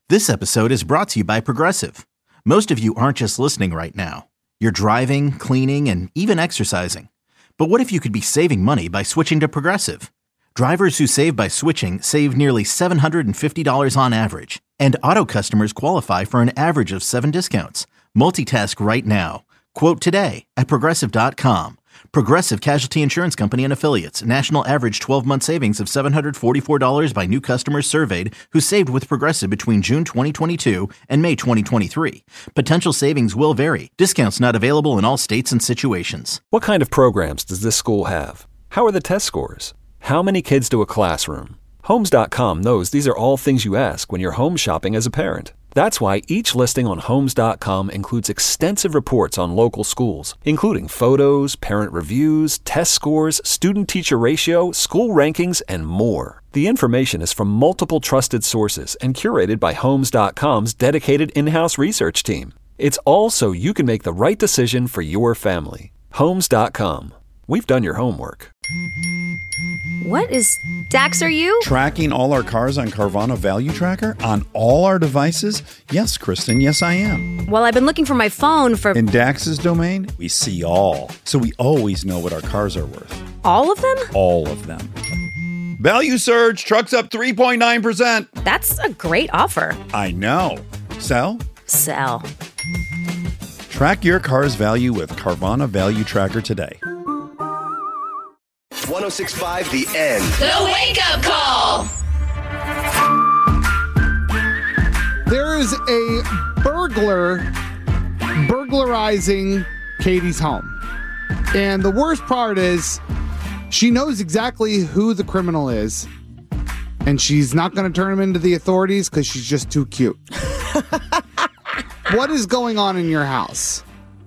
This episode is brought to you by Progressive. Most of you aren't just listening right now. You're driving, cleaning, and even exercising. But what if you could be saving money by switching to Progressive? Drivers who save by switching save nearly $750 on average. And auto customers qualify for an average of 7 discounts. Multitask right now. Quote today at Progressive.com. Progressive Casualty Insurance Company and Affiliates. National average 12-month savings of $744 by new customers surveyed who saved with Progressive between June 2022 and May 2023. Potential savings will vary. Discounts not available in all states and situations. What kind of programs does this school have? How are the test scores? How many kids do a classroom? Homes.com knows these are all things you ask when you're home shopping as a parent. That's why each listing on Homes.com includes extensive reports on local schools, including photos, parent reviews, test scores, student-teacher ratio, school rankings, and more. The information is from multiple trusted sources and curated by Homes.com's dedicated in-house research team. It's all so you can make the right decision for your family. Homes.com. We've done your homework. What is... Dax, are you? Tracking all our cars on Carvana Value Tracker on all our devices? Yes, Kristen, yes I am. Well, I've been looking for my phone for... In Dax's domain, we see all. So we always know what our cars are worth. All of them? All of them. Value surge, trucks up 3.9%. That's a great offer. I know. Sell? Sell. Track your car's value with Carvana Value Tracker today. 106.5 The End. The Wake Up Call. There is a burglar burglarizing Katie's home. And the worst part is she knows exactly who the criminal is. And she's not going to turn him into the authorities because she's just too cute. What is going on in your house?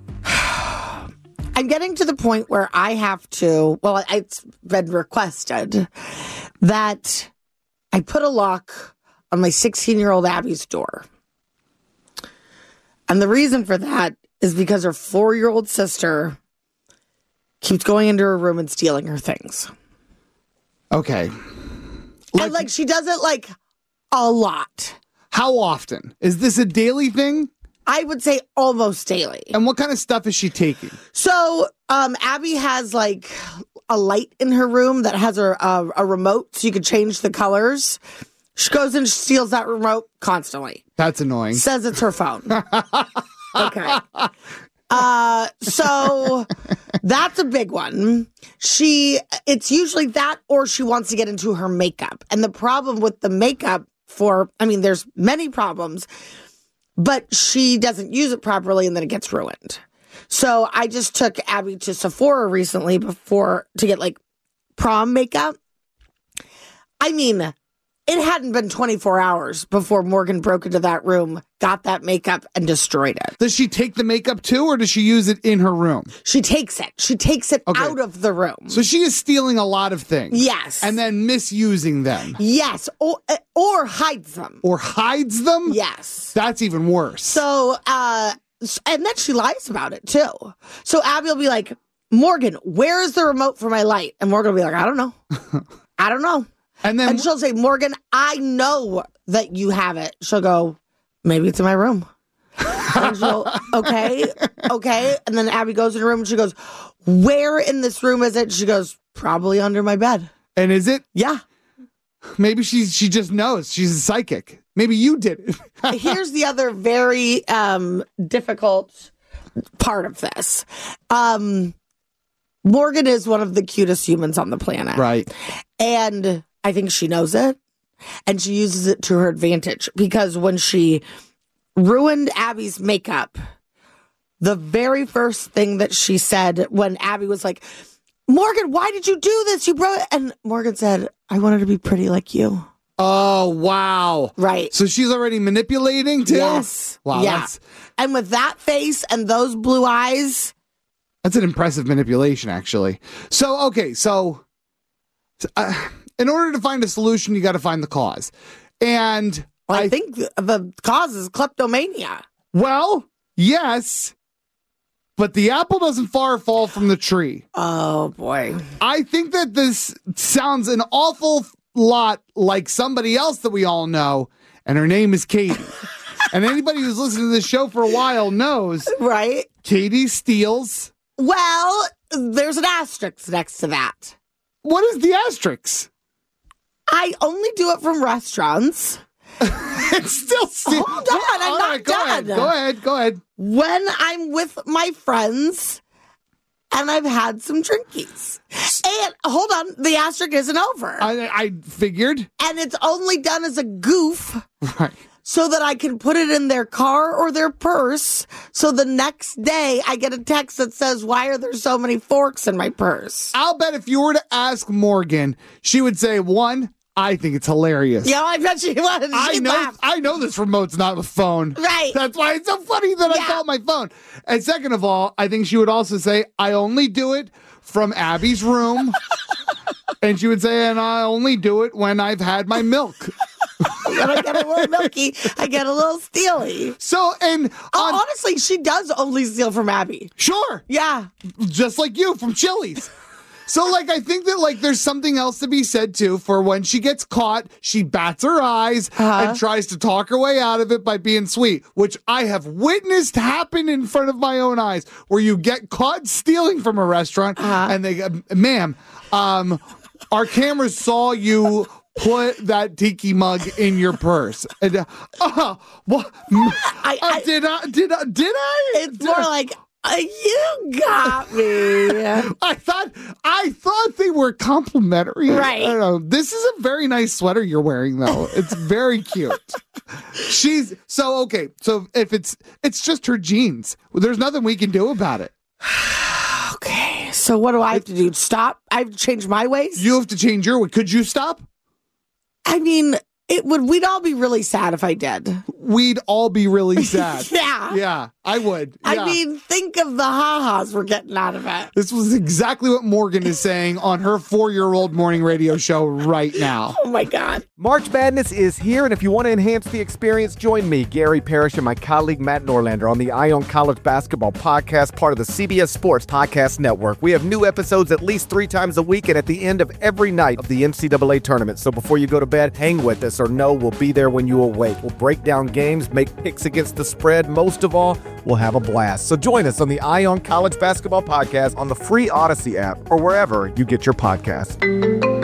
I'm getting to the point where I have to, well, it's been requested that I put a lock on my 16-year-old Abby's door. And the reason for that is because her 4-year-old sister keeps going into her room and stealing her things. Okay. And she does it a lot. How often? Is this a daily thing? I would say almost daily. And what kind of stuff is she taking? So, Abby has a light in her room that has a remote so you could change the colors. She goes and steals that remote constantly. That's annoying. Says it's her phone. Okay. So that's a big one. It's usually that or she wants to get into her makeup. And the problem with the makeup there's many problems. But she doesn't use it properly, and then it gets ruined. So I just took Abby to Sephora recently to get prom makeup. I mean, it hadn't been 24 hours before Morgan broke into that room, got that makeup, and destroyed it. Does she take the makeup too, or does she use it in her room? She takes it. She takes it out of the room. So she is stealing a lot of things. Yes. And then misusing them. Yes. Or hides them. Or hides them? Yes. That's even worse. So, and then she lies about it too. So Abby will be like, Morgan, where is the remote for my light? And Morgan will be like, I don't know. I don't know. And she'll say, Morgan, I know that you have it. She'll go, maybe it's in my room. And she'll go, okay. And then Abby goes in her room and she goes, where in this room is it? She goes, probably under my bed. And is it? Yeah. Maybe she just knows. She's a psychic. Maybe you did it. Here's the other very difficult part of this. Morgan is one of the cutest humans on the planet. Right. And I think she knows it. And she uses it to her advantage. Because when she ruined Abby's makeup, the very first thing that she said when Abby was like, Morgan, why did you do this? You broke it. And Morgan said, I wanted to be pretty like you. Oh, wow. Right. So she's already manipulating too? Yes. Wow. Yeah. And with that face and those blue eyes. That's an impressive manipulation, actually. So, okay. So, in order to find a solution, you got to find the cause. And I think the cause is kleptomania. Well, yes. But the apple doesn't far fall from the tree. Oh, boy. I think that this sounds an awful lot like somebody else that we all know, and her name is Katie. And anybody who's listened to this show for a while knows, Right? Katie steals. Well, there's an asterisk next to that. What is the asterisk? I only do it from restaurants. It's still steal. Hold on, I'm not done. Go ahead. When I'm with my friends and I've had some drinkies. And hold on, the asterisk isn't over. I figured. And it's only done as a goof. Right. So that I can put it in their car or their purse. So the next day I get a text that says, why are there so many forks in my purse? I'll bet if you were to ask Morgan, she would say, one, I think it's hilarious. Yeah, I bet she would. I know this remote's not a phone. Right. That's why it's so funny that I call my phone. And second of all, I think she would also say, I only do it from Abby's room. And she would say, and I only do it when I've had my milk. When I get a little milky, I get a little steely. So, and honestly, she does only steal from Abby. Sure. Yeah. Just like you from Chili's. So, like, I think that, like, there's something else to be said, too, for when she gets caught, she bats her eyes and tries to talk her way out of it by being sweet, which I have witnessed happen in front of my own eyes, where you get caught stealing from a restaurant and they go, ma'am, our cameras saw you put that tiki mug in your purse. And, did I? It's more like, you got me. I thought they were complimentary. Right. I don't know. This is a very nice sweater you're wearing, though. It's very cute. So if it's just her jeans. There's nothing we can do about it. Okay. So what do I have to do? Stop? I have to change my ways? You have to change your way. Could you stop? I mean, we'd all be really sad if I did. We'd all be really sad. Yeah. Yeah, I would. Yeah. I mean, think of the ha-has we're getting out of it. This was exactly what Morgan is saying on her 4-year-old morning radio show right now. Oh, my God. March Madness is here, and if you want to enhance the experience, join me, Gary Parrish, and my colleague Matt Norlander on the Eye on College Basketball Podcast, part of the CBS Sports Podcast Network. We have new episodes at least 3 times a week and at the end of every night of the NCAA tournament. So before you go to bed, hang with us or know we'll be there when you awake. We'll break down games, make picks against the spread. Most of all, we'll have a blast. So join us on the Eye on College Basketball Podcast on the free Odyssey app or wherever you get your podcasts.